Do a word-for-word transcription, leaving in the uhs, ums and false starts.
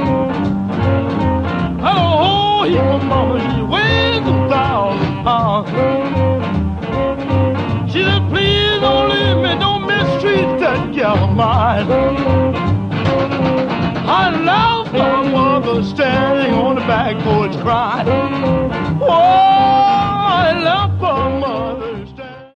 Oh, your mama, she weighs a thousand pounds. She said, please don't leave me, don't mistreat that gal of mine. I love my mother standing on the back porch crying.